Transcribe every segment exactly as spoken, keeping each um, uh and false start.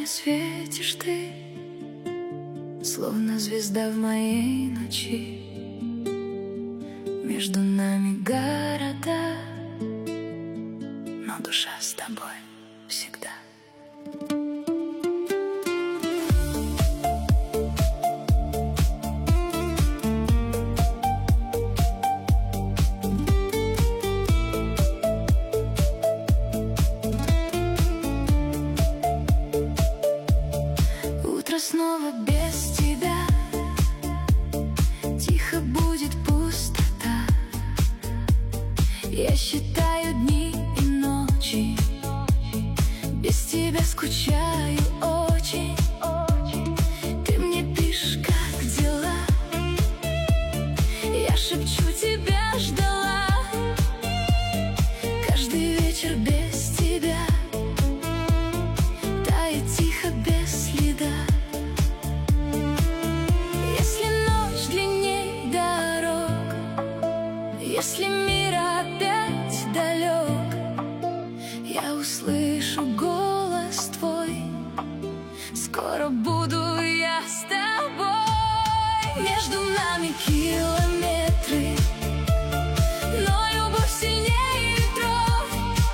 мне светишь ты, словно звезда в моей ночи. Между нами города, но душа с тобой всегда. Утро снова без тебя, тихо будет пустота. Я считаю дни и ночи, без тебя скучаю очень. Ты мне пишешь, как дела, я шепчу, тебя ждала. Каждый вечер без тебя тает тихо, без следа. Если мир опять далек, я услышу голос твой. Скоро буду я с тобой. Между нами километры, но любовь сильнее ветров.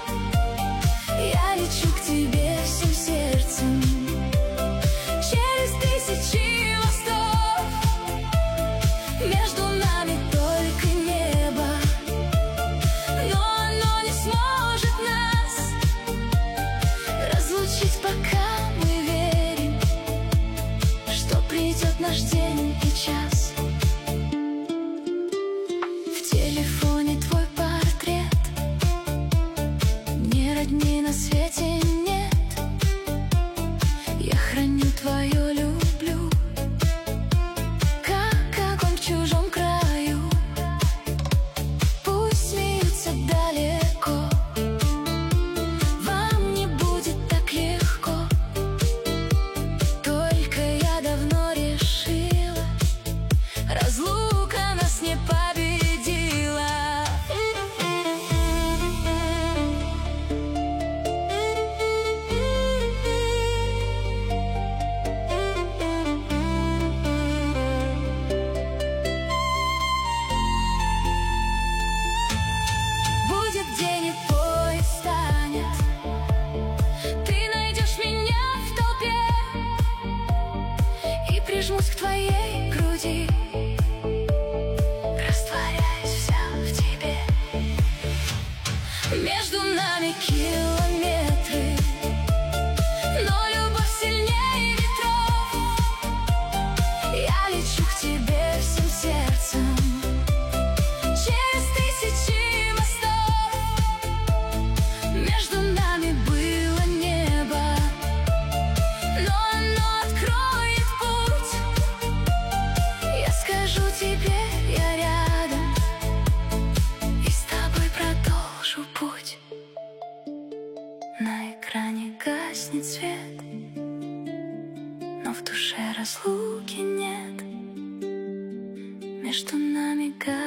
Я лечу к тебе всем сердцем, через тысячи мостов. Между нами только небо, пока мы верим, что придет наш день и час. В телефоне твой портрет, мне родней на свете нет. Я храню твое люблю, как огонь в чужом краю. Пусть смеются далеко, разлука нас не победила. Будет день и поезд станет, ты найдешь меня в толпе и прижмусь к твоей груди. Между нами километры, но любовь сильнее ветров. Я лечу к тебе всем сердцем, через тысячи мостов. Между нами было небо, но оно откроет путь. Я скажу тебе, я рядом, и с тобой продолжу путь. На экране гаснет свет, но в душе разлуки нет. Между нами гаснет